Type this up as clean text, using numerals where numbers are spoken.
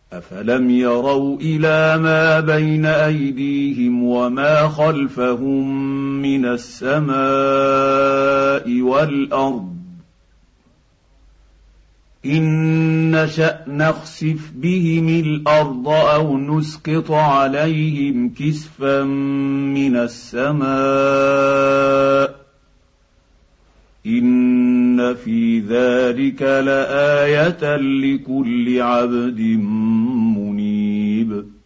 أفلم يروا إلى ما بين أيديهم وما خلفهم من السماء والأرض إن نشأ نخسف بهم الأرض أو نسقط عليهم كسفا من السماء إن في ذلك لآية لكل عبد منيب.